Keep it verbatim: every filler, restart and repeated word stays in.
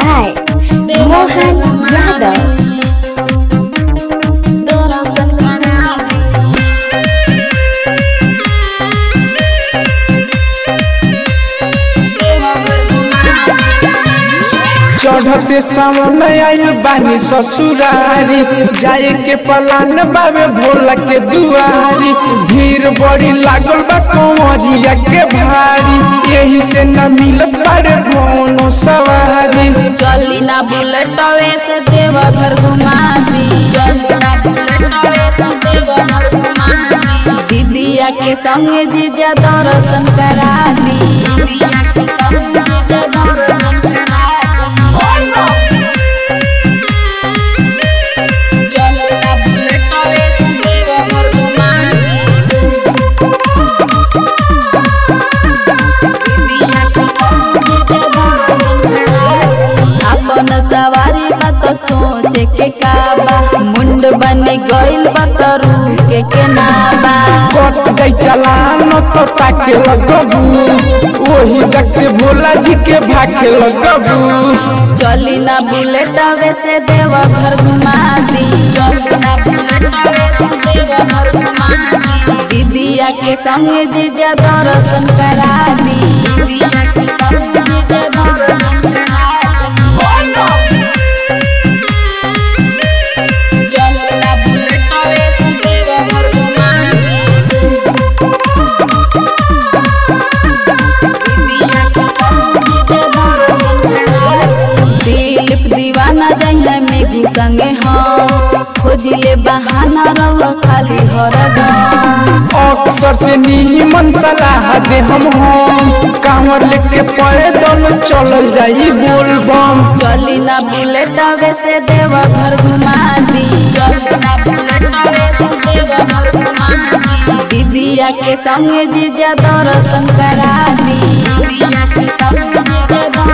by Mohan Yadav. चढ़ते सावन आइल बानी ससुरारी, जाए के पलान बाबे भोला के दुआरी। भीड़ बड़ी लागल बा कंवरिया के भारी, यही से न मिलत बारे कोनो सवारी। चली ना बुलेटवे से देवघर घुमा दी, चली ना बुलेटवे से देवघर घुमा दी। दीदिया के संग जीजा दर्शन करा दी, दीदिया के संग जीजा दर्शन करा दी। चली ना बुलेटवे से देवघर घुमा दी, दीदिया के संग जीजा दर्शन करा दी। अपन सवारी मत सोचे के काबा, मुंड बनी गइल बतरू के के नाबा। कट जाई चलान तो ताके लगबू, वही जग से भोला जी के भाके लगबू। चली ना बुलेटवे से देवघर घुमा दी, चली ना बुलेटवे से देवघर घुमा दी। दीदिया के संग जीजा दर्शन करा दी, दीदिया के संग जीजा दर्शन करा दी। चली ना बुलेटवे से देवघर घुमा दी, दीदिया के संग जीजा दर्शन करा दी। दिलीप दीवाना जइया मेघू संगे हम, खोजिले बहाना रहो खाली हरदम। अक्सर से नीमन सलाह दे हम हम, कांवर लेके पैदल चल जाई बोलबम। चली ना बुलेटवे से देवघर घुमा दी, चली ना बुलेटवे से देवघर घुमा दी। दीदिया के संग जीजा दर्शन करा दी, दीदिया के संग जीजा